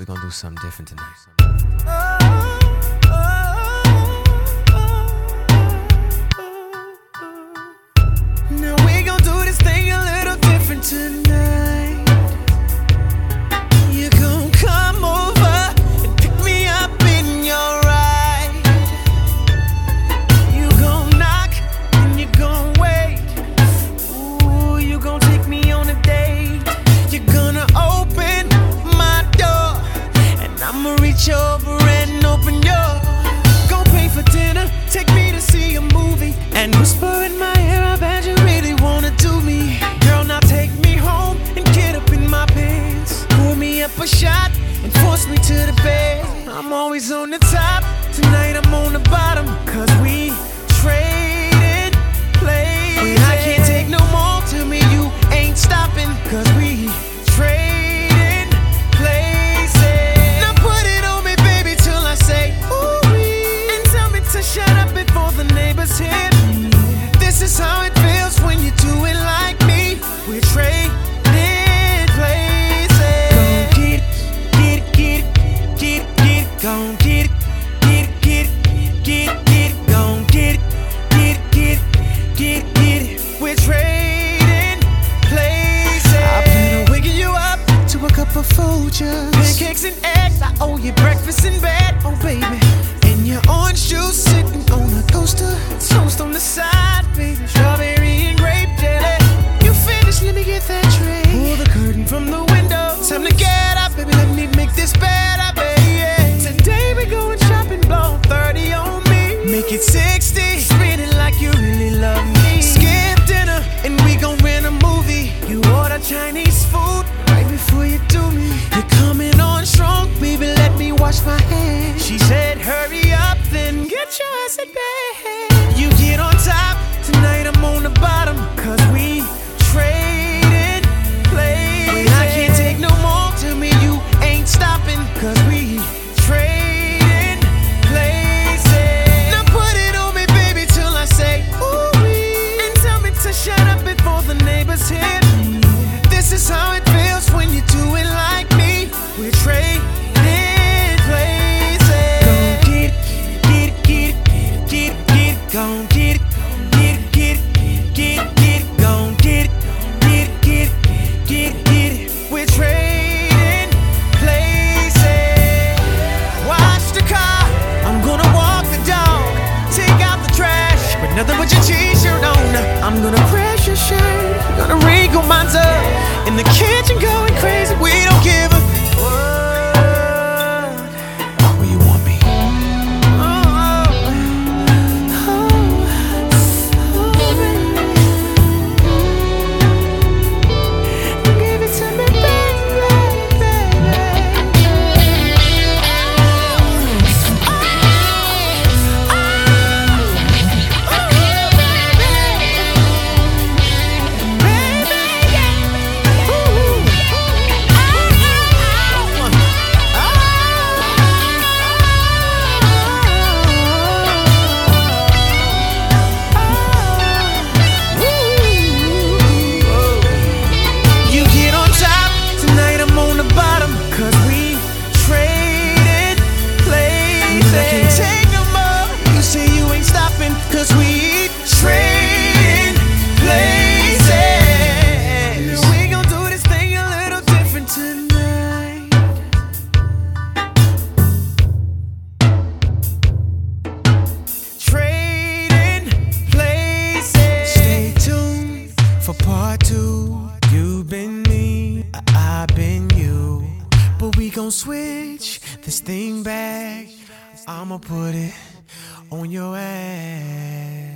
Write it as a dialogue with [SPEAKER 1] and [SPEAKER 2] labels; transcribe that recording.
[SPEAKER 1] we're gonna do something different tonight.
[SPEAKER 2] Now we gon' do this thing a little different tonight. You gon' come over and pick me up in your ride. You gon' knock and you gon' wait. Ooh, you gon' take me on a date. You're gonna open my door and I'ma reach over and open yours. Gon' pay for dinner, take me to see a movie, and whisper in my ear, I bet you really wanna do me. Girl, now take me home and get up in my pants. Pour me up a shot and force me to the bed. I'm always on the top, tonight I'm on the bottom, cause we traded places. When I can't take no more, tell me you ain't stopping, cause we traded places. Now put it on me, baby, till I say ooh-wee, and tell me to shut up before the neighbors hear me. This is how it feels when you do it like me. We're trading places. Gon' get it, get it, get it, get it, get it. Gon' get it, get it, get it, get it, get it. Gon' get it, get it, get it, get it, get it. We're trading places. I plan on waking you up to a cup of Folgers, pancakes and eggs. I owe you breakfast in bed, oh baby. And your orange juice sitting on a toaster, toast on the side, baby. Strawberry and grape jelly. You finished, let me get that tray. Pull the curtain from the window. Time to get up, baby. Let me make this better, baby. Today we going shopping, blow 30 on me. Make it 60, spin it like you really love me. Skip dinner and we gon' rent a movie. You order Chinese food right before you do me. You're coming on strong, baby. Let me wash my hands. She said, hurry up, then get your ass in bed. You get on top, tonight I'm on the bottom, cause we traded places. When I can't take no more, tell me you ain't stopping, cause we traded places. Now put it on me, baby, till I say ooh-wee, and tell me to shut up before the neighbors hear me. This is how it feels when you do it like me. We're trading places. Gon' get it, get it, get it, get it, get it. Gon' get it, get it, get it, get it, get it. Gon' get it, get it, get it, get it, get it. We're trading places. Wash the car, I'm gonna walk the dog, take out the trash, but nothing but your t-shirt on. I'm gonna press your shirt, gonna wrinkle mine up in the kitchen, going crazy. We don't give a
[SPEAKER 1] Where you want me?
[SPEAKER 2] give it to me, baby. You get on top, tonight I'm on the bottom, cause we traded places. When I can't take no more, you say you ain't stopping, cause we traded places. Now we gon' do this thing a little different tonight. Trading places. Stay tuned for part 2. You've been me, I've been you, but we gon' switch this thing back. I'ma put it on your ass.